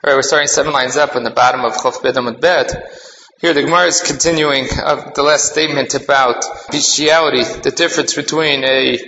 We're starting 7 lines up on the bottom of Chof Bet Amud Bet. Here the Gemara is continuing the last statement about bestiality, the difference between a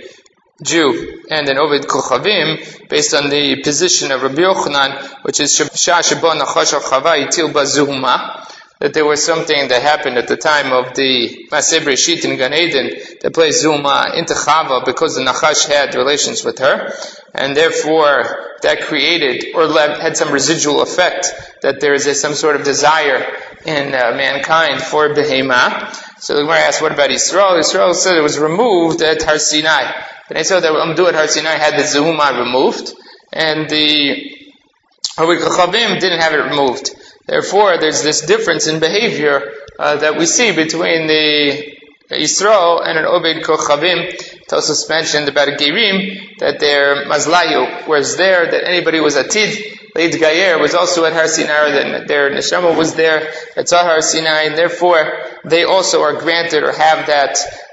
Jew and an Oved Kochavim, based on the position of Rabbi Yochanan, which is Shah Sheba Nachash Chava Yitil Bazuhuma, that there was something that happened at the time of the Maseh Breshit in Gan Eden that placed Zuma into Chava because the Nachash had relations with her, and therefore that created or had some residual effect that there is some sort of desire in mankind for Behema. So the Gemara asked, what about Yisrael? Yisrael said it was removed at Har Sinai. And they said that Amdu at Har Sinai had the Zuma removed, and the Oved Kochavim didn't have it removed. Therefore, there's this difference in behavior that we see between the Yisrael and an Oved Kochavim. Tosos mentioned about a Gerim that their Mazlayu was there, that anybody was Atid, Leid Gayer was also at Har Sinai, that their Neshama was there at Har Sinai, and therefore they also are granted or have that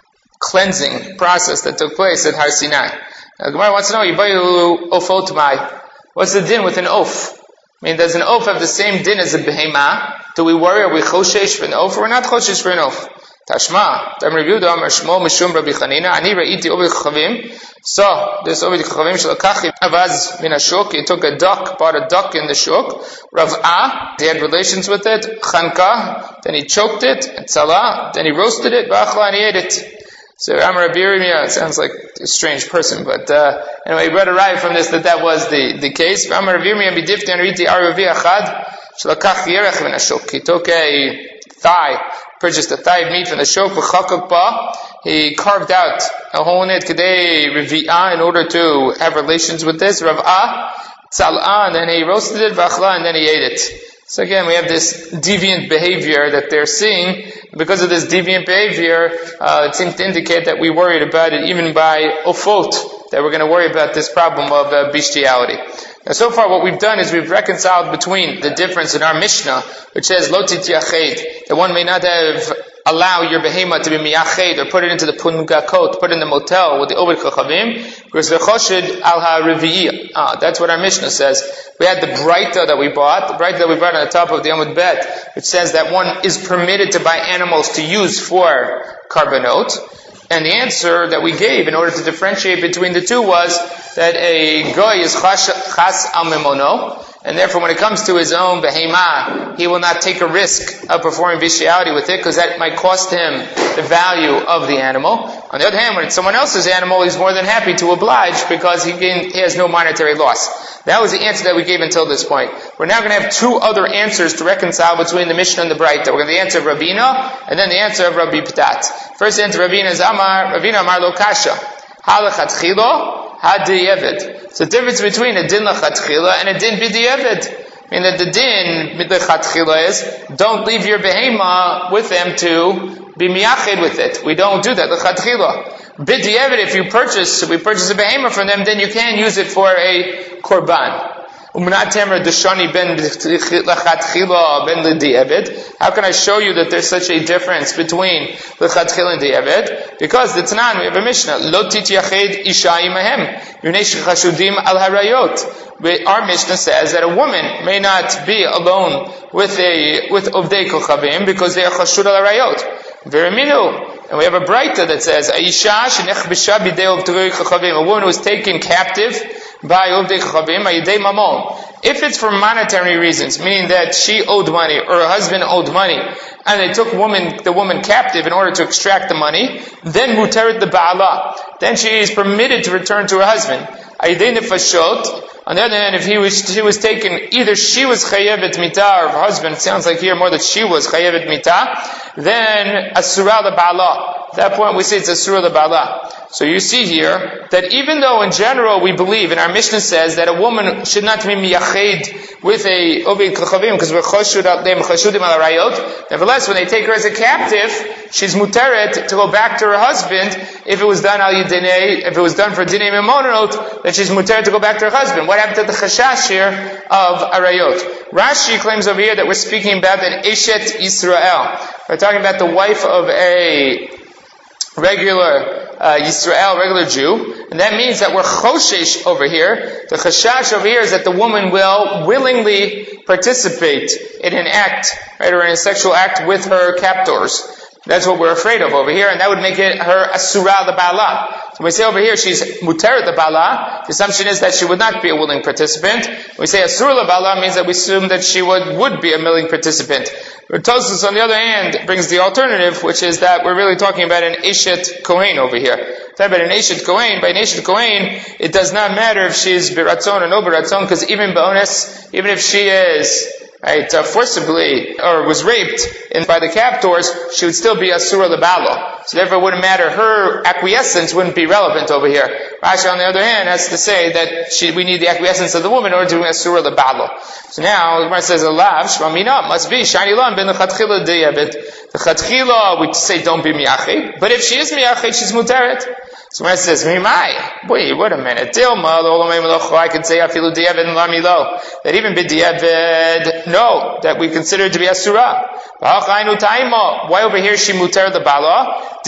cleansing process that took place at Har Sinai. Now, Gemara wants to know, Yibayu Ofot Mai, what's the din with an oaf? I mean, does an oaf have the same din as a behema? Do we worry? Are we choshesh for an oaf or we're not choshesh for an oaf? Tashma, Tam Rabbi Yehuda Amar Shmo Mishum Rabbi Chanina, Ani Ra'iti Oved Kochavim. So, this Oved Kochavim Shalakach Avaz Min HaShuk, he took a duck, bought a duck in the shuk. Rav'ah, he had relations with it. Chanka, then he choked it. Tzala, then he roasted it. V'achla, and he ate it. So Amar Rabbi Yirmiyah sounds like a strange person, but anyway, he brought a raya from this that was the case. Amar Rabbi Yirmiyah b'difti anriti aravi achad shlakach yerech min hashuk. He took a thigh, purchased a thigh of meat from the shuk v'chakak ba. He carved out a hole in it kedei revi'ah in order to have relations with this rav'ah tzal'ah, and then he roasted it v'achla, and then he ate it. So again, we have this deviant behavior that they're seeing. Because of this deviant behavior, it seems to indicate that we worried about it even by ofot, that we're going to worry about this problem of bestiality. Now, so far what we've done is we've reconciled between the difference in our Mishnah, which says, Lo titiyached, that one may not allow your behema to be miyached, or put it into the pungakot, put it in the motel with the Oved Kochavim, because the choshid al ha-reviyah. That's what our Mishnah says. We had the Breita that we bought, on the top of the Amud Bet, which says that one is permitted to buy animals to use for karbanot. And the answer that we gave in order to differentiate between the two was that a goy is chas al memono, and therefore when it comes to his own behema, he will not take a risk of performing bestiality with it, because that might cost him the value of the animal. On the other hand, when it's someone else's animal, he's more than happy to oblige because he has no monetary loss. That was the answer that we gave until this point. We're now going to have two other answers to reconcile between the Mishnah and the Breita. We're going to the answer of Rabina, and then the answer of Rabbi Patat. First answer of Rabina is Rabina Amar Lo Kasha, Halachatchilo, Hadiyeved. So the difference between a din lachatchila and a din b'di'evid. I mean that the din lachatchila is, don't leave your behema with them to be miyached with it. We don't do that lachatchila. B'di'evid, if we purchase a behema from them, then you can use it for a korban. How can I show you that there's such a difference between lechatchila and di'evid? Because the Tanan, we have a Mishnah, Lo tityached isha imahem, yunei shechashudim al harayot. Our Mishnah says that a woman may not be alone with ovdei kochavim because they are chashud al harayot. Veriminu. And we have a Breita that says, Aisha shenechbesha bidei ovdei kochavim, a woman who was taken captive by Ovdei Kochavim, Ayidei Mamon. If it's for monetary reasons, meaning that she owed money or her husband owed money, and they took the woman captive in order to extract the money, then muteret the ba'ala. Then she is permitted to return to her husband. Ayidei Nefashot. On the other hand, if she was taken, either she was chayevet mitah or her husband, it sounds like here more that she was chayevet mitah, then asura the ba'ala. At that point we say it's asura the ba'ala. So you see here that even though in general we believe, and our Mishnah says that a woman should not be miyached with a Oved Kochavim because we're chashudim al harayot, nevertheless when they take her as a captive, she's muteret to go back to her husband if it was done al yidinei, if it was done for dinei memonot, then she's muteret to go back to her husband. What happened to the chashash here of harayot? Rashi claims over here that we're speaking about an Eshet Yisrael. We're talking about the wife of a regular Yisrael, regular Jew, and that means that we're choshesh over here. The chashash over here is that the woman will willingly participate in an act, right, or in a sexual act with her captors. That's what we're afraid of over here, and that would make it her asura l'bala. So when we say over here she's muteret l'bala, the assumption is that she would not be a willing participant. When we say asura l'bala, means that we assume that she would be a willing participant. Tosfos, on the other hand, brings the alternative, which is that we're really talking about an Eshet Kohen over here. Talking about an Eshet Kohen. By an Eshet Kohen, it does not matter if she's biratzon or no biratzon, because even bonus, even if she is forcibly or was raped by the captors, she would still be asura l'bala. So therefore, it wouldn't matter. Her acquiescence wouldn't be relevant over here. Rashi, on the other hand, has to say that we need the acquiescence of the woman in order to be asura l'bala. So now, the Gemara says, "Alav shmamina must be shani lan ben lechatchila deyabit." The chatchila we say don't be miyachid, but if she is miyachid, she's muteret. So when it says, Mimai, wait a minute, I can say afilu diavad and lamilo, that even b'diavad, no, that we consider it to be asura. Why over here she muter the bala?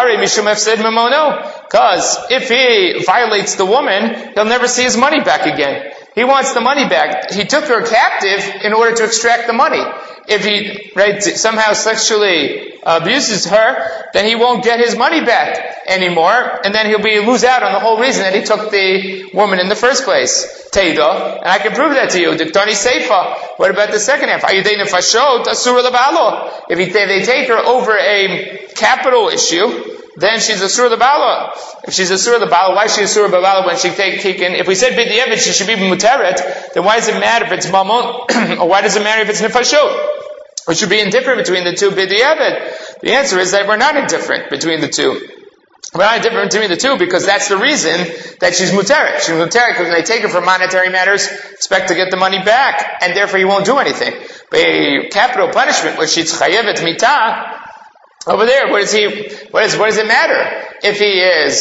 Because if he violates the woman, he'll never see his money back again. He wants the money back. He took her captive in order to extract the money. If he somehow sexually abuses her, then he won't get his money back anymore, and then he'll lose out on the whole reason that he took the woman in the first place. Teida, and I can prove that to you. Diktani Seifa. What about the second half? Ayudei nefashot asura l'balo. If they take her over a capital issue, then she's asura l'bala. If she's asura l'bala, why is she asura l'bala when she's taken? If we said b'diavad, she should be muteret, then why does it matter if it's mamon, or why does it matter if it's nefashot? We should be indifferent between the two b'diavad. The answer is that we're not indifferent between the two. We're not indifferent between the two because that's the reason that she's muteret. She's muteret because when they take her for monetary matters, expect to get the money back, and therefore he won't do anything. But a capital punishment, where she's chayevet mitah, over there, what does it matter if he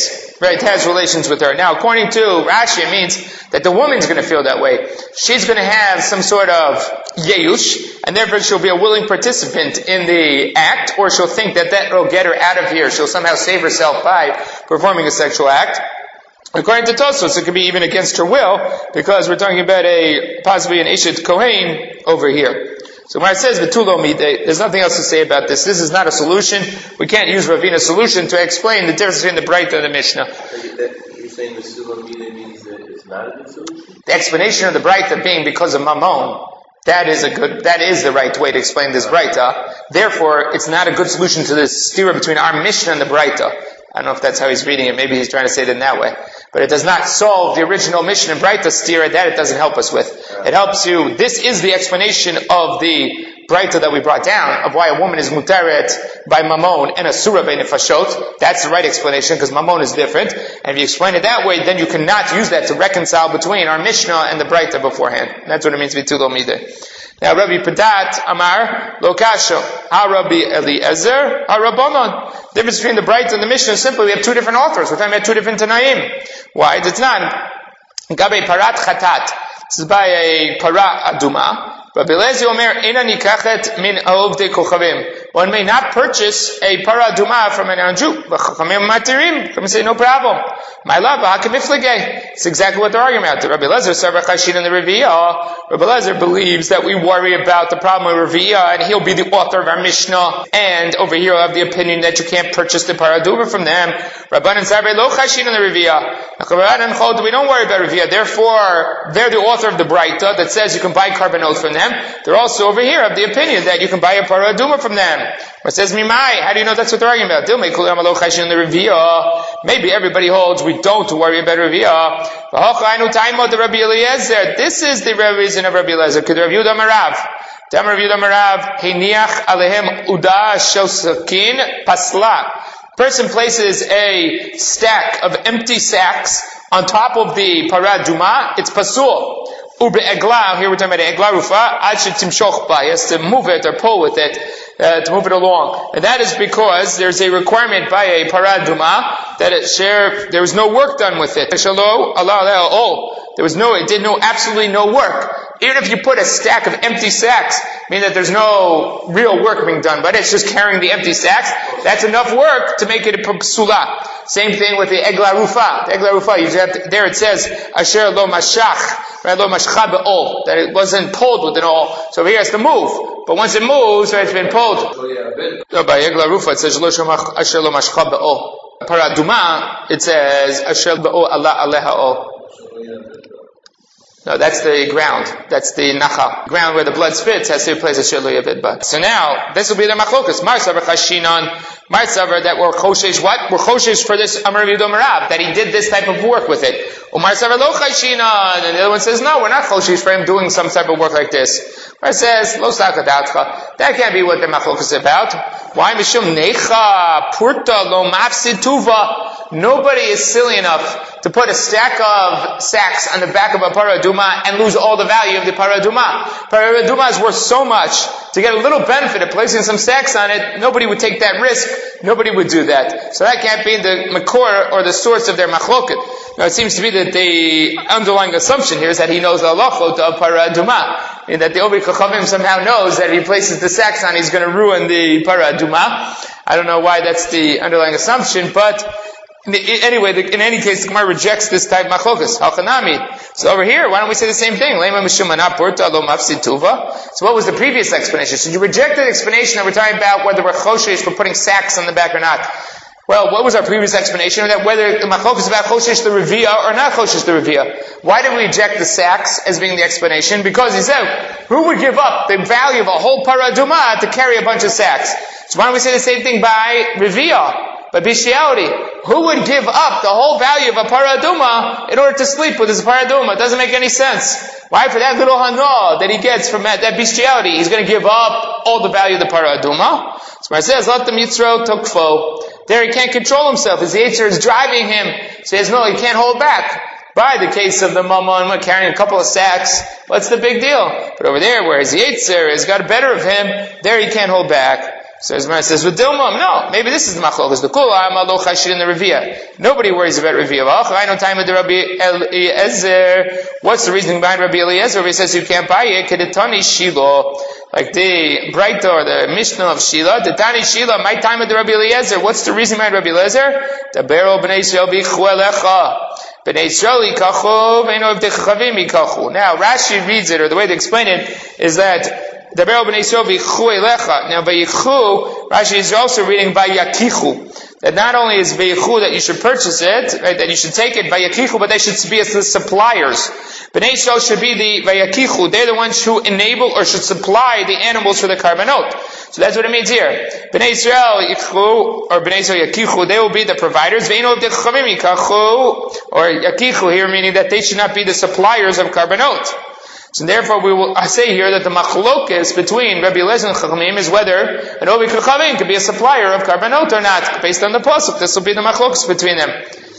has relations with her? Now, according to Rashi, it means that the woman's going to feel that way. She's going to have some sort of yeush, and therefore she'll be a willing participant in the act, or she'll think that will get her out of here. She'll somehow save herself by performing a sexual act. According to Tosfos, it could be even against her will, because we're talking about possibly an Eshet Kohen over here. So when it says V'tulo midei, there's nothing else to say about this. This is not a solution. We can't use Ravina's solution to explain the difference between the Braita and the Mishnah. You're saying V'tulo midei means that it's not a good solution? The explanation of the Braita being because of Mammon, that is the right way to explain this Braita. Therefore, it's not a good solution to this stira between our Mishnah and the Braita. I don't know if that's how he's reading it. Maybe he's trying to say it in that way. But it does not solve the original Mishnah and Braita stira. That it doesn't help us with. It helps you. This is the explanation of the Braita that we brought down, of why a woman is muteret by Mammon and asura by nefashot. That's the right explanation, because Mammon is different. And if you explain it that way, then you cannot use that to reconcile between our Mishnah and the Braita beforehand. That's what it means to be V'tulo midei. Now, Rabbi Padat Amar Lokasho, Rabbi Eliezer, Rabbanon. The difference between the Braita and the Mishnah is simply we have two different authors. We're talking about two different Tanaim. Why? It's not. Gabe Parat Chatat. This is by a Para Aduma. Rabbi Eliezer Omer Ina Nikachet Min Aovdei Kochavim. One may not purchase a Para Aduma from an Anju. But Chachamim Matirim. Come say no problem. My love, it's exactly what they're arguing about. Rabbi Eliezer Sarva Chashin in the Reviyah. Rabbi Eliezer believes that we worry about the problem with Reviyah, and he'll be the author of our Mishnah. And over here, he'll have the opinion that you can't purchase the Paraduma from them. Rabbanan Sarva Lo Chashin in the Reviyah. We don't worry about Reviyah. Therefore, they're the author of the Braita that says you can buy carbonot from them. They're also over here of the opinion that you can buy a Paraduma from them. It says Mimai. How do you know that's what they're arguing about? Maybe everybody holds we don't worry about Reviyah. This is the reason of Rabbi Eliezer. Could Rabbi Yehuda Marav? Rabbi Yehuda Marav, Heniach alehem uda shosakin pasla. Person places a stack of empty sacks on top of the paraduma. It's pasul. Ube egla. Here we're talking about egla rufa. Ad shetimshoch ba. He has to move it or pull with it. To move it along. And that is because there's a requirement by a paraduma that there was no work done with it. It did absolutely no work. Even if you put a stack of empty sacks, meaning that there's no real work being done, but it's just carrying the empty sacks, that's enough work to make it a psula. Same thing with the egla rufa. The egla rufa, you have to, there it says, asher lo mashach, right, lo mashcha be'ol, that it wasn't pulled with an all. So over here it has to move. But once it moves, right, it's been pulled. So by egla rufa, it says, asher lo mashcha be'ol. Paraduma, it says, asher be'ol Allah aleha ol. No, that's the ground. That's the nacha. Ground where the blood spits has to replace a shirlu yavid. So now, this will be the machlokas. Mar savar chashinon. Mar savar that we're choshesh what? We're choshesh for this Amar Rav Yehuda Marav, that he did this type of work with it. Umar savar lo chashinon. And the other one says, no, we're not choshesh for him doing some type of work like this. Mar says, lo sakadatcha. That can't be what the machlokas is about. Why? Mishum necha purta lo mafsid tuva. Nobody is silly enough to put a stack of sacks on the back of a paraduma and lose all the value of the paraduma. Paraduma is worth so much to get a little benefit of placing some sacks on it. Nobody would take that risk. Nobody would do that. So that can't be the makor or the source of their machloket. Now it seems to be that the underlying assumption here is that he knows the halachot of paraduma, and that the Ovid Chachamim somehow knows that if he places the sacks on, he's going to ruin the paraduma. I don't know why that's the underlying assumption, but anyway, in any case, the Gemara rejects this type of machlokas. Halchanami. So over here, why don't we say the same thing? So what was the previous explanation? So you rejected the explanation that we're talking about whether we're choshesh for putting sacks on the back or not. Well, what was our previous explanation? That whether the machlokas is about choshesh the revia or not choshesh the revia. Why did we reject the sacks as being the explanation? Because he said, who would give up the value of a whole paraduma to carry a bunch of sacks? So why don't we say the same thing by revia? By bestiality, who would give up the whole value of a paraduma in order to sleep with his paraduma? It doesn't make any sense. Why? For that little hana that he gets from that bestiality, he's going to give up all the value of the paraduma. So it says, let the mitzro tokfo. There he can't control himself. His yetzer is driving him. So he says, no, he can't hold back. By the case of the mammon carrying a couple of sacks, what's the big deal? But over there, where his yetzer has got better of him, there he can't hold back. So as Mara says, with Dilma, no, maybe this is the machlokas. The kula amalo chashin in the revia. Nobody worries about revia. I know time of the Rabbi Eliezer. What's the reasoning behind Rabbi Eliezer? He says you can't buy it. Kedetani shilo, like the Breita or the Mishnah of Shila. The Tani Shila, my time of the Rabbi Eliezer. What's the reason behind Rabbi Eliezer? The Bero b'nei Yisrael bichuelecha. B'nei Yisrael yikachu v'eno v'dechavim yikachu. Now Rashi reads it, or the way they explain it is that the Bero b'nei Yisrael v'yichu elecha. Now v'yichu, Rashi is also reading v'yakichu. That not only is v'yichu that you should purchase it, right, that you should take it v'yakichu, but they should be as the suppliers. B'nei Yisrael should be the v'yakichu. They're the ones who enable or should supply the animals for the karbanot. So that's what it means here. B'nei Yisrael yichu, or B'nei Yisrael yakichu, they will be the providers. V'eno v'dechavim yikachu, or yakichu here meaning that they should not be the suppliers of karbanot. So therefore we will say here that the machlokes between Rabbi Eliezer and Chachamim is whether an Ovi Chachamim could be a supplier of karbanot or not. Based on the pasuk, this will be the machlokes between them.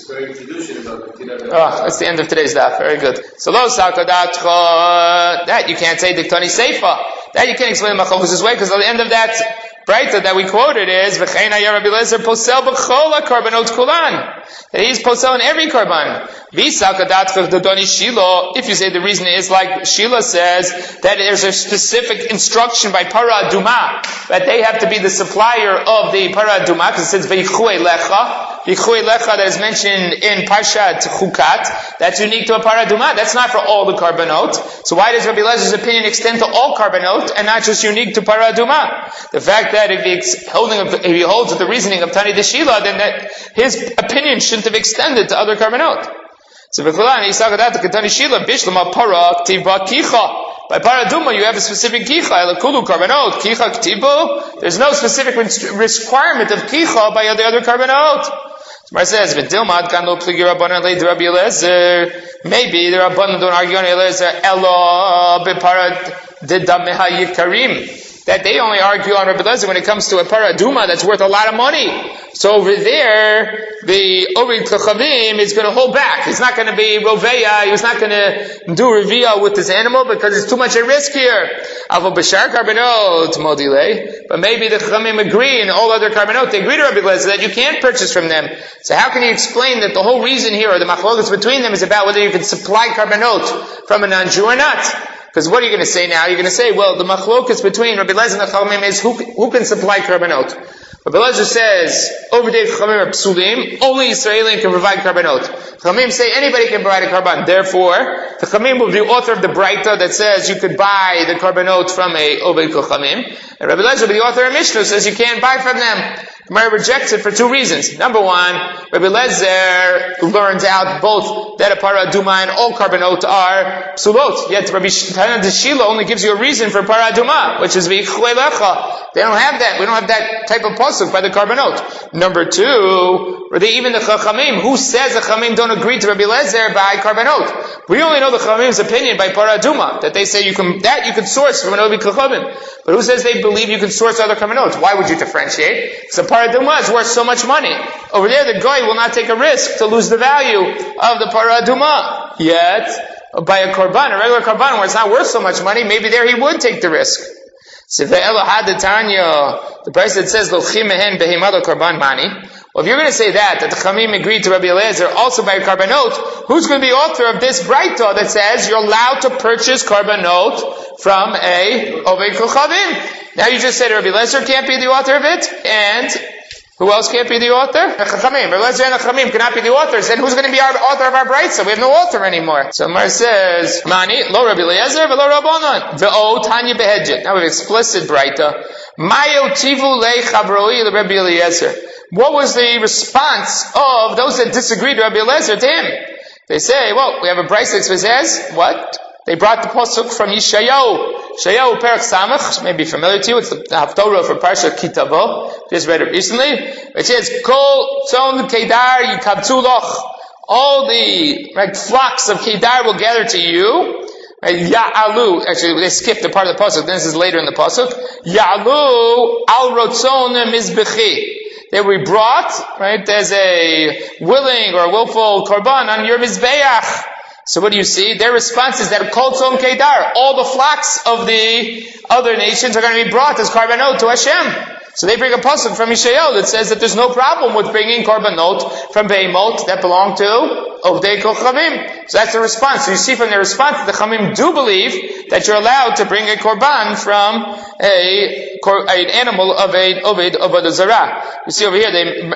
That's the end of today's daf. Very good. So lo sakadatcha, that you can't say diktani seifa. That you can't explain the machlokes this way, because at the end of that Breita that we quoted is v'cheina ya Rabbi Eliezer posel b'chola karbanot kulan. That he's posel in every karban. V'sakadatcha d'doni Shilo. If you say the reason is like Shila says that there's a specific instruction by para aduma that they have to be the supplier of the para aduma, because it says v'yichu elecha. Yichu elecha that is mentioned in Parshat Chukat, that's unique to a paraduma. That's not for all the karbanot. So why does Rabbi Eliezer opinion extend to all karbanot and not just unique to paraduma? The fact that if he holds with the reasoning of Tani Deshila, then that his opinion shouldn't have extended to other karbanot. So by paraduma, you have a specific kicha. Elakulu karbanot, kicha ktibu. There's no specific requirement of kicha by the other karbanot. Gemara says, "V'dilmad kan lo pligi rabbanan leid Rabbi Eliezer." Maybe the rabbanan don't argue on Eliezer. Elo beparad dedameha yikarim. That they only argue on Rabbi Eliezer when it comes to a paraduma that's worth a lot of money. So over there, the Ovid Kachavim is going to hold back. He's not going to be Roveya. He's not going to do Revia with this animal because it's too much at risk here. Avo Bashar Karbanot Modile. But maybe the Kachavim agree and all other Karbanot, they agree to Rabbi Eliezer that you can't purchase from them. So how can you explain that the whole reason here, or the machlokas between them, is about whether you can supply Karbanot from a non-Jew or not? Because what are you going to say now? You're going to say, well, the machlokas between Rabbi Eliezer and the Chachamim is who can supply karbanot. Rabbi Eliezer says, over there Chachamim are psulim, only Israelim can provide karbanot. Chachamim say anybody can provide a karban. Therefore, the Chachamim will be the author of the Braita that says you could buy the karbanot from a Oved Chachamim. And Rabbi Eliezer will be the author of Mishnah says you can't buy from them. Gemara rejects it for two reasons. Number one, Rabbi Eliezer learns out both that a para aduma and all karbanot are psulot. Yet Rabbi Tana Deshila only gives you a reason for para aduma, which is v'yichlecha. They don't have that. We don't have that type of pasuk by the karbanot. Number two, even the Chachamim, who says the Chachamim don't agree to Rabbi Eliezer by karbanot? We only know the Chachamim's opinion by para aduma, that they say you can source from an Ovi Chachamim. But who says they believe you can source other karbanot? Why would you differentiate? So para aduma is worth so much money. Over there, the guy will not take a risk to lose the value of the para aduma. Yet, by a korban, a regular korban, where it's not worth so much money, maybe there he would take the risk. The price that says lochim mehen behemah korban mani. Well, if you're going to say that the Chachamim agreed to Rabbi Eliezer also by karbanot, who's going to be author of this Braita that says you're allowed to purchase karbanot from a Oved Chachamim? Now you just said Rabbi Eliezer can't be the author of it, and who else can't be the author? The Chachamim. Rabbi Eliezer and the Chachamim cannot be the authors. Then who's going to be our author of our Braita? We have no author anymore. So Mar says, Mani, lo Rabbi Eliezer, v'lo Rabbanon. Ve'o Tanya behedjet. Now we have explicit Braita. Mayo tivu le chavroi Rabbi Eliezer. What was the response of those that disagreed with Rabbi Eliezer to him? They say, well, we have a Braita that says, what? They brought the pasuk from Yeshayahu. Yeshayahu Perek Samach, maybe familiar to you, it's the Haftorah for Parsha Kitavo, just read it recently, which says, Kol tzon Kedar yikabtzu loch. All the flocks of Kedar will gather to you. Ya'alu, actually they skipped the part of the pasuk, then this is later in the pasuk. Ya'alu al rotzon mizbechi. They will be brought, as a willing or willful korban on your mizbeach. So what do you see? Their response is that Kol Tzom Kedar, all the flocks of the other nations are going to be brought as karbanot to Hashem. So they bring a pasuk from Yeshayahu that says that there's no problem with bringing karbanot from behemoth that belong to Ovdei Chachamim. So that's the response. So you see from their response that the Chachamim do believe that you're allowed to bring a korban from an animal of an Oved Avodah Zarah. You see over here,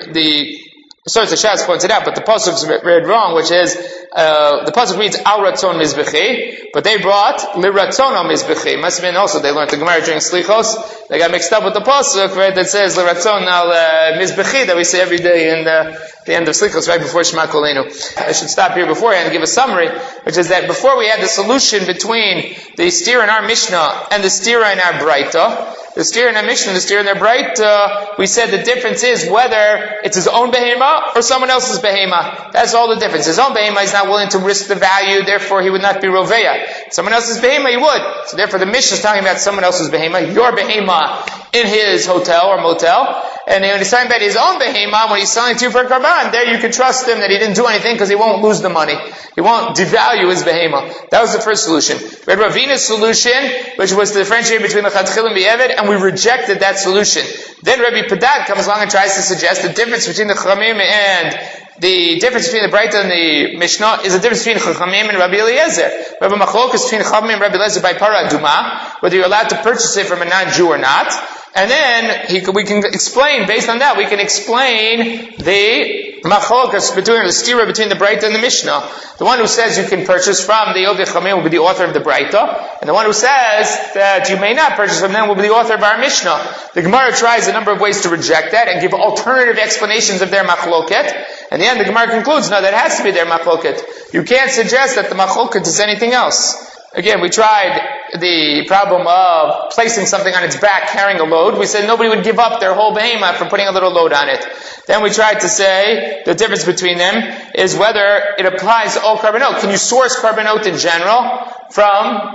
the Source of Shas points it out, but the pasuk's read wrong, which is the pasuk reads al ratzon mizbechi, but they brought li ratzono mizbechi. Must have been also they learned the Gemara during Slichos. They got mixed up with the pasuk, that says li ratzon al mizbechi that we say every day in the end of Slichos, right before Shema Kolenu. I should stop here beforehand and give a summary, which is that before we had the solution between the steer in our Mishnah and the steer in our Braita. The steer in our Mishnah, the steer in their Braita, we said the difference is whether it's his own behema or someone else's behema. That's all the difference. His own behema is not willing to risk the value, therefore he would not be roveya. Someone else's behema he would. So therefore the Mishnah is talking about someone else's behema, your behema in his hotel or motel. And when he's talking about his own behema, when he's selling to you for a karban, there you can trust him that he didn't do anything because he won't lose the money. He won't devalue his behema. That was the first solution. We had Ravina's solution, which was to differentiate between the Chadchil and the Eved, and we rejected that solution. Then Rabbi Padad comes along and tries to suggest the difference between the Chachamim and the difference between the Braita and the Mishnah is the difference between Chachamim and Rabbi Eliezer. Rabbi Machlok is between Chachamim and Rabbi Eliezer by para aduma, whether you're allowed to purchase it from a non-Jew or not. And then we can explain, based on that, we can explain the machlokas between the stira between the Braita and the Mishnah. The one who says you can purchase from the Ovdei Chachamim will be the author of the Braita, and the one who says that you may not purchase from them will be the author of our Mishnah. The Gemara tries a number of ways to reject that and give alternative explanations of their machloket. And in the end, the Gemara concludes, no, that has to be their machloket. You can't suggest that the machloket is anything else. Again, we tried the problem of placing something on its back, carrying a load. We said nobody would give up their whole behemoth for putting a little load on it. Then we tried to say the difference between them is whether it applies to all karbanot. Can you source karbanot in general from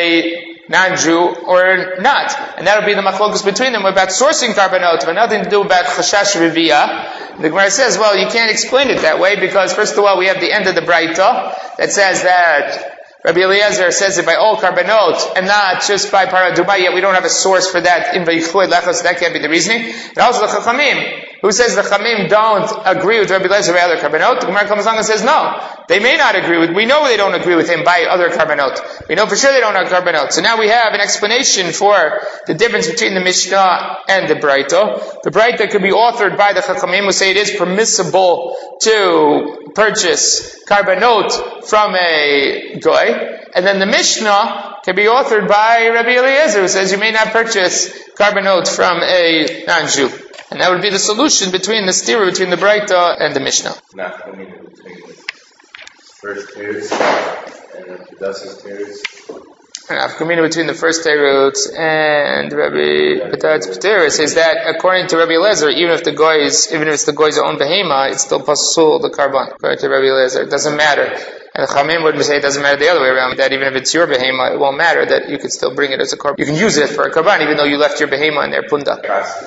a non-Jew or not? And that would be the machlokus between them about sourcing karbanot, but nothing to do about chashash riviyah. The Gemara says, well, you can't explain it that way because first of all, we have the end of the Braita that says that Rabbi Eliezer says it by all karbanot and not just by para aduma, yet we don't have a source for that in Vayichloed Lechos, so that can't be the reasoning. And also the Chachamim, who says the Chamim don't agree with Rabbi Eliezer by other Karbanot. The Gemara comes along and says, no, they may not agree with, we know they don't agree with him by other Karbanot. We know for sure they don't have Karbanot. So now we have an explanation for the difference between the Mishnah and the Braita. The Braita could be authored by the Chachamim who say it is permissible to purchase Karbanot from a Goy. And then the Mishnah can be authored by Rabbi Eliezer who says you may not purchase Karbanot from a non-Jew. And that would be the solution between the stira between the Braita and the Mishnah. Not coming in between the first teretz and the Pedas's teretz. And Afkamina between the first teretz and Rabbi Pedat's teretz is that according to Rabbi Eliezer, even if it's the goy's own behema, it's still pasul the karban. According to Rabbi Eliezer, it doesn't matter. And the Chamim would say it doesn't matter the other way around, that even if it's your behema, it won't matter, that you could still bring it as a karban. You can use it for a karban even though you left your behema in their punda.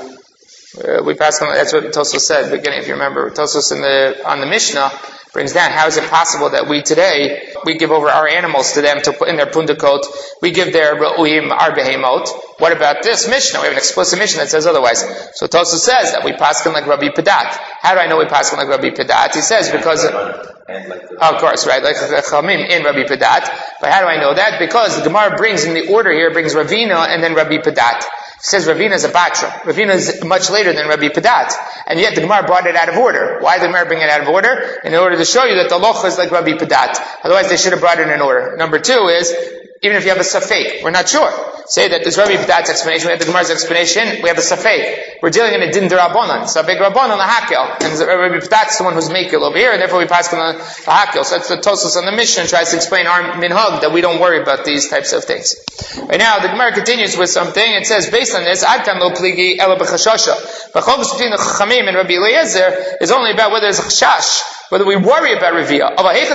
We passed on, that's what Tosos said at the beginning, if you remember. Tosos on the Mishnah brings down, how is it possible that we today, we give over our animals to them to put in their pundakot, we give their ra'uim, our behemot. What about this Mishnah? We have an explicit Mishnah that says otherwise. So Tosos says that we pass on like Rabbi Pedat. How do I know we pass on like Rabbi Pedat? He says because, of course, right, like the Chamim in Rabbi Pedat. But how do I know that? Because the Gemara brings in the order here, brings Ravina and then Rabbi Pedat. It says Ravina is a batra. Ravina is much later than Rabbi Pedat. And yet the Gemara brought it out of order. Why did the Gemara bring it out of order? In order to show you that the locha is like Rabbi Pedat. Otherwise they should have brought it in order. Number two is, even if you have a safek, we're not sure. Say that there's Rabbi Pedat's explanation, we have the Gemara's explanation, we have a safek. We're dealing in a din d'Rabbanan. Safek Rabbanan lahakel. And Rabbi Pedat's the one who's makil over here, and therefore we pass on lahakel. So that's the Tosos on the Mishnah tries to explain our minhag, that we don't worry about these types of things. Right now, the Gemara continues with something. It says, based on this, Adkan lo pligi ela b'chashasha. The focus between the Chachamim and Rabbi Eliezer is only about whether there's a chashash, whether we worry about Reviyah.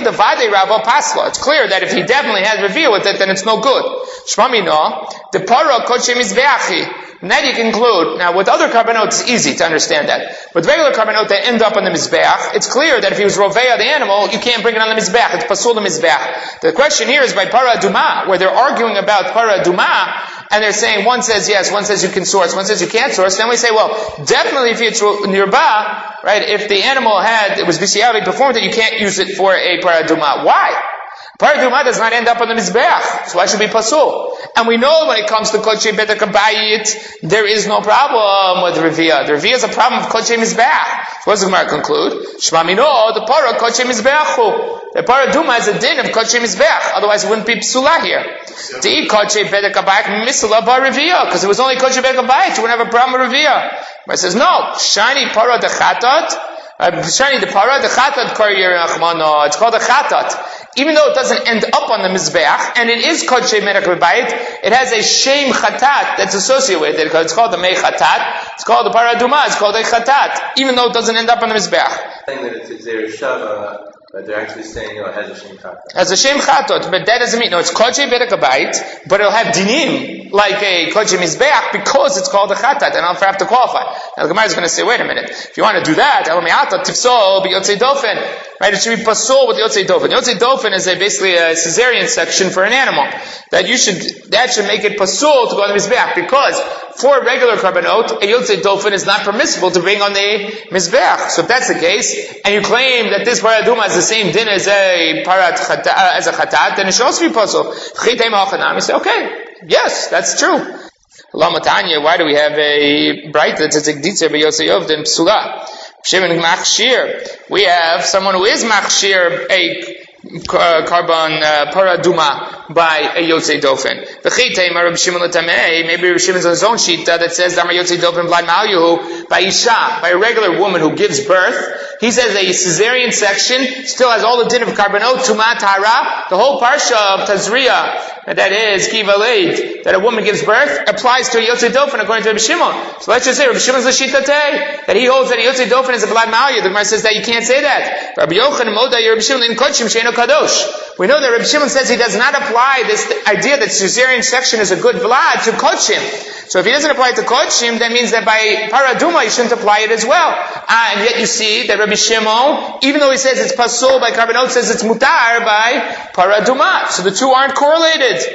It's clear that if he definitely has Reviyah with it, then it's no good. Shmami no, the para kodshe mizbeachi. Now you conclude, now with other karbanot it's easy to understand that. With regular karbanot they end up on the mizbeach. It's clear that if he was roveya the animal, you can't bring it on the mizbeach. It's pasul the mizbeach. The question here is by para duma, where they're arguing about para duma, and they're saying one says yes, one says you can source, one says you can't source. Then we say, well, definitely if it's nearby, right? If the animal it was bishiyah, performed it, you can't use it for a para duma. Why? Paraduma does not end up on the Mizbeach, so why should it be pasul? And we know when it comes to Kodshe Bedek Abayit, there is no problem with Reviyah. The Reviyah is a problem of Kodshe Mizbeach. So what does the Gemara conclude? Shma mino, the Para Kodshe Mizbeachu. The Paraduma is a din of Kodshe Mizbeach, otherwise it wouldn't be psula here. To eat Kodshe Bedek Abayit, misala bar Reviyah, because it was only Kodshe Bedek Abayit, you wouldn't have a problem with Reviyah. But it says, no, shiny Para de Chatat, shiny the Para de Chatat Kar Yerachmano, it's called a Chatat. Even though it doesn't end up on the Mizbeach, and it is Kodshe Merek B'Bayit, it has a Shem Chatat that's associated with it, because it's called the Mei Chatat, it's called the Paraduma, it's called a Chatat, even though it doesn't end up on the Mizbeach. Saying that it's Xer Shava, but they're actually saying, it has a Shem Chatat. It has a Shem Chatot, but that doesn't mean, no, it's Kodshe Merek B'Bayit, but it'll have Dinim, like a Kodshe Mizbeach, because it's called a Chatat, and I'll have to qualify. Now the Gemara is going to say, wait a minute, if you want to do that, El Me'ata Tifso B'Yotzei Dofen, right, it should be pasul with Yotzei Dofen. Yotzei Dofen is basically a cesarean section for an animal. That should make it pasul to go on the Mizbeach, because for a regular karbanot, a Yotzei Dofen is not permissible to bring on the Mizbeach. So if that's the case, and you claim that this paraduma is the same din as a chatat, then it should also be pasul. You say, okay, yes, that's true. Lama Tanya, why do we have a bright that says Gditzer b'Yotzei Dofen psula? Shimon Machshir. We have someone who is Machshir, a carbon paraduma by a Yotzei Dofen. Maybe Rabbi Shimon's on his own sheet that says Yotzei Dofen Vlad Ma'ayu by Isha, by a regular woman who gives birth. He says a cesarean section still has all the din of carbonot, tuma, tahara, the whole parsha of Tazria, that is Kiva Leid, that a woman gives birth, applies to a Yotzei Dofen according to Rabbi Shimon. So let's just say Rabbi Shimon's L'Shitatei, that he holds that a Yotzei Dofen is a Vlad Ma'ayu. The Gemara says that you can't say that. Rabbi Yochanan Moda Rabbi Shimon in Kodshim Sheino Kadosh. We know that Rabbi Shimon says he does not apply this idea that cesarean section is a good Vlad to Kodshim. So if he doesn't apply it to Kodshim, that means that by Paraduma he shouldn't apply it as well. And yet you see that Rabbi Shimon, even though he says it's pasul by carbonot, says it's mutar by Paraduma. So the two aren't correlated.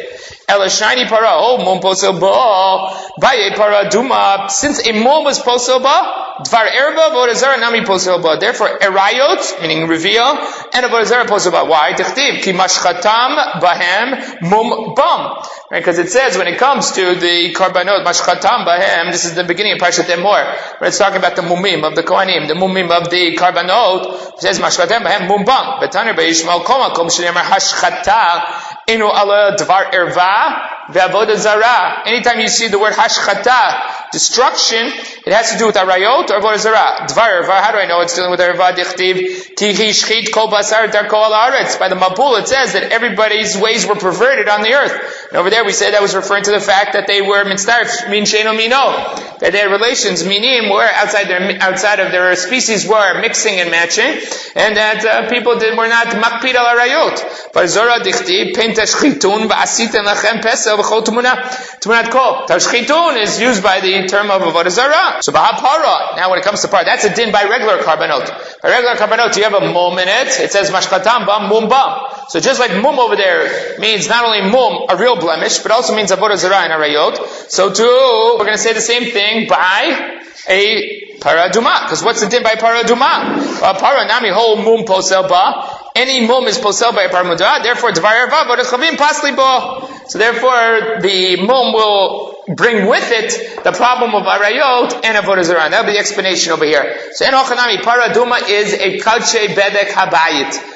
Ela shiny para, mum posel ba, baye para duma. Since a mum was posel ba, dvar erva avodah zara nami posel ba. Therefore, erayot, meaning reveal, and avodah zara posel ba. Why? Dichtiv ki mashchatam bahem mum bam. Right? Because it says when it comes to the karbanot mashchatam bahem, this is the beginning of Parshat Emor, when it's talking about the mumim of the kohanim, the mumim of the karbanot. It says mashchatam bahem mum bam. Betaner beishmal koma kom shneimar hashchata inu ala dvar erva ve'avodah zara. Anytime you see the word hashchata, destruction, it has to do with arayot or avodah zara. Dvar erva, how do I know it's dealing with erva? Dichtiv ki hishchit kol basar darko al haaretz. By the Mabul, it says that everybody's ways were perverted on the earth. And over there we said that was referring to the fact that they were mitzdarf, min sheino mino, that their relations, minim, were outside of their species, were mixing and matching, and that people were not makpid al arayot. But Zora dichtiv pen tashchitun va'asiten lachem pesel v'chol tumunat kol. Tashchitun is used by the term of avodah zara. So b'hapara. Now when it comes to par, that's a din by regular karbanot. By regular karbanot, you have a mum in it. It says mashchatam bam mum bam. So just like mum over there means not only mum, a real blemish, but also means avodah zara and arayot. So too, we're going to say the same thing by a paraduma. Because what's the din by paraduma? Para nami whole mum posel ba. Any mum is posel by a paramudah. Therefore, dvar erva avodah chavim pasli bo. So therefore, the mum will bring with it the problem of arayot and avodah zara. That'll be the explanation over here. So en ochanami paraduma is a kalche bedek habayit.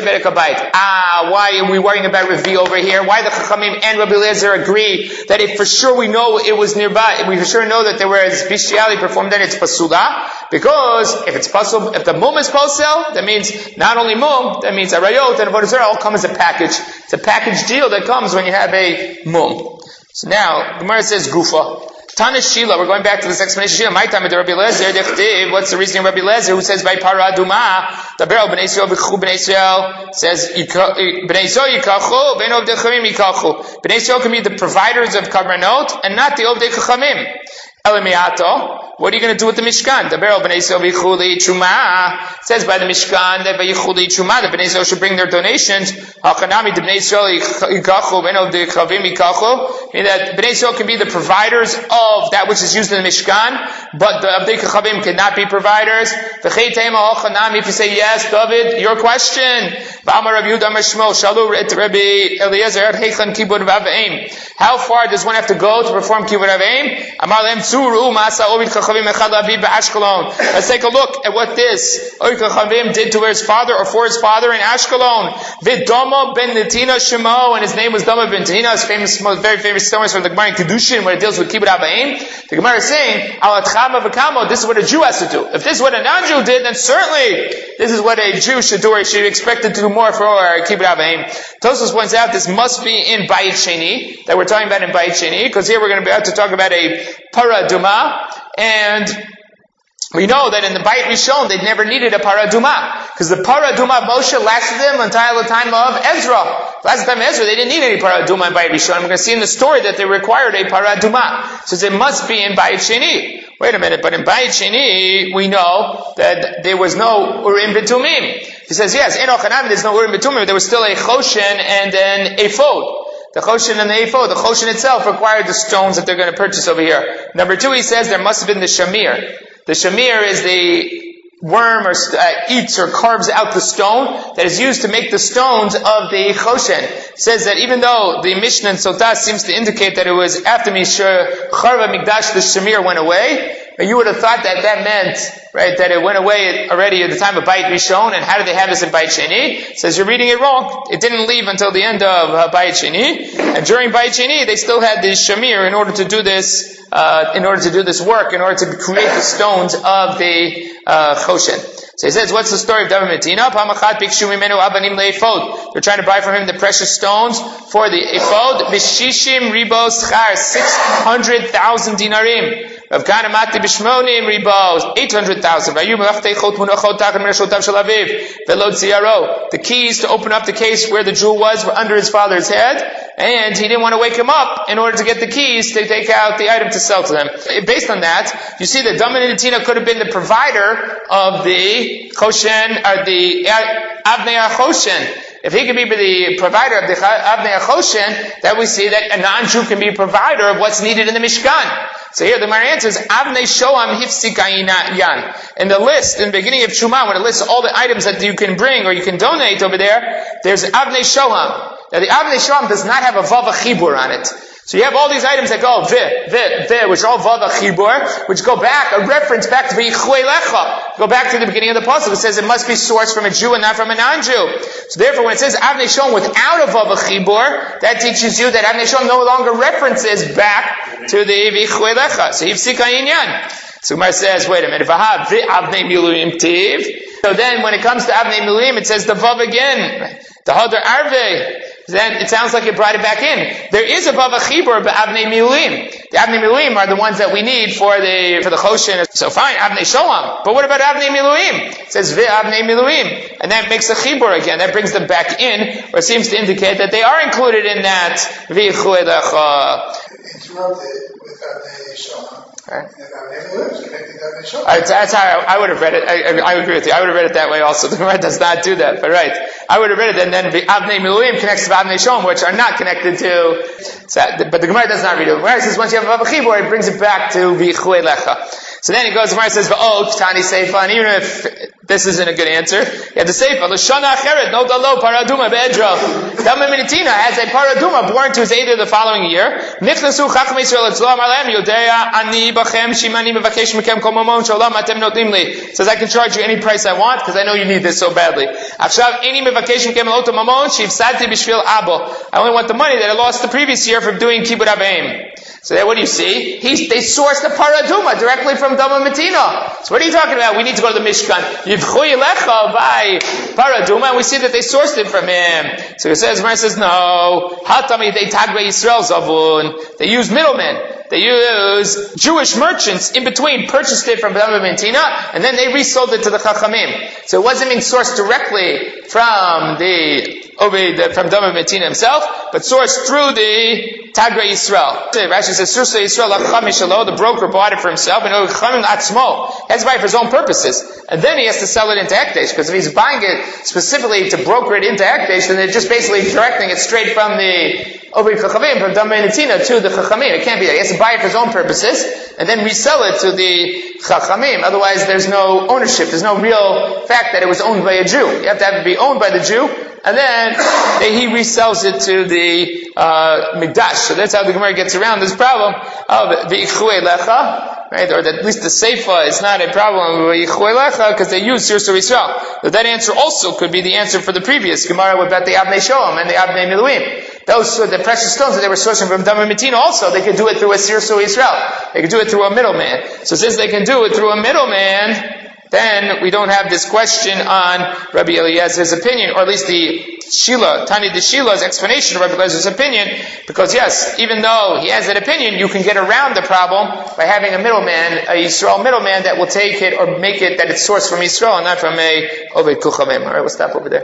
Why are we worrying about Revi over here? Why the Chachamim and Rabbi Eliezer agree that if for sure we know it was nearby, we for sure know that there was bishtiali performed, then it's pasula? Because if it's pasul, if the mum is pasel, that means not only mum, that means arayot and avodah zara all come as a package. It's a package deal that comes when you have a mum. So now, Gemara says Gufa. Tana Shila, we're going back to this explanation. Shila, my time with Rabbi Eliezer, what's the reasoning of Rabbi Eliezer, who says by paraduma, the barrel b'nei Yisrael b'chu b'nei Yisrael says b'nei Yisrael yikachu, b'nei ovdei chachamim yikachu. B'nei Yisrael can be the providers of karbanot and not the ovdei chachamim. Elimiato, what are you going to do with the Mishkan? The barrel b'nei Yisrael b'chu l'yitruma says by the Mishkan that b'yichu l'yitruma the b'nei Yisrael should bring their donations. Hachanami the b'nei Yisrael yikachu b'nei ovdei chachamim yikachu. Meaning that b'nei Yisrael can be the providers of that which is used in the Mishkan, but the ovdei chachamim cannot be providers. V'cheitema hachanami, if you say yes, David, your question. V'amar Rabbi Yehuda Amar Shmuel shalu et Rabbi Eliezer heichlan kibud v'avim. How far does one have to go to perform kibud v'avim? Amar lehem let's take a look at what this Ovid Chachavim did to his father or for his father in Ashkelon. Vidoma ben Netina Shemo, and his name was Doma ben Netina. His famous, very famous stories from the Gemara in Kedushin where it deals with Kibbud Avayim. The Gemara is saying, Alat Chama v'Kamo, this is what a Jew has to do. If this is what a non-Jew did, then certainly this is what a Jew should do, or he should be expected to do more for Kibbud Avayim. Tosfos points out this must be in Bayit Sheni, that we're talking about in Bayit Sheni, because here we're going to be able to talk about a paraduma, and we know that in the Bayit Rishon they never needed a paraduma, because the paraduma of Moshe lasted them until the time of Ezra. Last time of Ezra they didn't need any paraduma in Bayit Rishon. We're going to see in the story that they required a paraduma, so it must be in Bayit Sheni. Wait a minute, but in Bayit Sheni we know that there was no Urim B'Tumim. He says yes, in Ochanam there's no Urim B'Tumim, there was still a Choshen and an Ephod. The Choshen and the Ephod, the Choshen itself required the stones that they're going to purchase over here. Number two, he says there must have been the Shamir. The Shamir is the worm or eats or carves out the stone that is used to make the stones of the Choshen. It says that even though the Mishnah in Sotah seems to indicate that it was after Mishra Charva Mikdash the Shamir went away, but you would have thought that meant, right, that it went away already at the time of Bayit Rishon, and how did they have this in Bayit Sheni? It says you're reading it wrong. It didn't leave until the end of Bayit Sheni, and during Bayit Sheni they still had this Shamir in order to do this work, in order to create the stones of the Choshen. So he says, what's the story of David Metina? They're trying to buy from him the precious stones for the ephod. B'shishim ribos char, 600,000 dinarim. Rav Kana Mati b'shmonim ribos, 800,000. The keys to open up the case where the jewel was were under his father's head, and he didn't want to wake him up in order to get the keys to take out the item to sell to them. Based on that, you see that David Metina could have been the provider of the Choshen, or the Avnei HaChoshen. if he can be the provider of the Avnei Achoshen, then we see that a non-Jew can be a provider of what's needed in the Mishkan. So here the Gemara answers, Avnei Shoam Hifsika Yan. In the list, in the beginning of Shumah, when it lists all the items that you can bring or you can donate over there, there's Avnei Shoam. Now the Avnei Shoam does not have a Vav Chibur on it. So you have all these items that go which are all Vav Chibur, which go back, a reference back to V'yichwei Lecha. Go back to the beginning of the pasuk. It says it must be sourced from a Jew and not from a non-Jew. So therefore, when it says Avnei Shoam without a Vav Chibur, that teaches you that Avnei Shoam no longer references back to the V'yichwei Lecha. So Yifsika Inyan. So Gemara says, wait a minute, V'hav Avnei Miluim Tiv. So then when it comes to Avnei Miluim, it says the Vav again. The Hadar Arvei. Then it sounds like it brought it back in. There is a Vav Chibur but Avnei Miluim. The Avnei Miluim are the ones that we need for the Choshen. So fine, Avnei Shoam. But what about Avnei Miluim? It says Avnei Miluim. And that makes a Chibur again. That brings them back in, or seems to indicate that they are included in that V'yichwei Lecha. Interrupted with Avnei Shoam. Right. That's That's how I would have read it. I agree with you. I would have read it that way also. The Gemara does not do that, but right. I would have read it, and then Avnei Miluim connects to Avnei Shoam, which are not connected to. But the Gemara does not read it. The Gemara says once you have Vav Chibur, it brings it back to V'yichwei Lecha. So then he goes. The Gemara says V'ot Tani Seifa, and even if this isn't a good answer, you have the Seifa L'shana Acheret No Dalo Paraduma Be'edra. Dama Minatina has a Paraduma born to his Eidah the following year. Nichnasu Chacham Yisrael Etzlo Amalem Yodea Ani Bachem Shimani Mevakesh Mekem Kol Mamon Shalom Atem Notim Li. Says I can charge you any price I want because I know you need this so badly. Avshav Any Mevakesh Mekem Loto Mamon Shivsati Bishvil Abo. I only want the money that I lost the previous year from doing Kibbud Abayim. So there, what do you see? They sourced the Paraduma directly from Dama Matina. So what are you talking about? We need to go to the Mishkan. Yivchui Lecha by Paraduma, and we see that they sourced it from him. So it says, Gemara says, no. Hatami they tagbe Yisrael Zavun. They use middlemen. They use Jewish merchants in between, purchased it from Dama Matina, and then they resold it to the Chachamim. So it wasn't being sourced directly from from Dama Matina himself, but sourced through the Tagre Yisrael. Rashi says, Sursa Yisrael Lacham the broker bought it for himself, and Chachamim Atzmo. He has to buy it for his own purposes. And then he has to sell it into Hekdesh, because if he's buying it specifically to broker it into Hekdesh, then they're just basically directing it straight from the Ovid Chachamim, from Dama Matina to the Chachamim. It can't be that. He has to buy it for his own purposes, and then resell it to the Chachamim. Otherwise, there's no ownership. There's no real fact that it was owned by a Jew. You have to have it be owned by the Jew, and then he resells it to the Mikdash. So that's how the Gemara gets around this problem of V'yichwei Lecha, right? Or that at least the Seifa is not a problem of V'yichwei Lecha because they use Sirso Yisrael. But that answer also could be the answer for the previous Gemara about the Avnei Shoam and the Avnei Miluim. Those the precious stones that they were sourcing from Dama Matina also, they could do it through a Sirso Yisrael. They could do it through a middleman. So since they can do it through a middleman, then we don't have this question on Rabbi Eliezer's opinion, or at least the Shila, Tani de Shila's explanation of Rabbi Eliezer's opinion, because yes, even though he has that opinion, you can get around the problem by having a middleman, a Yisrael middleman that will take it or make it that it's sourced from Yisrael and not from a Oved Kuchavim. Alright, we'll stop over there.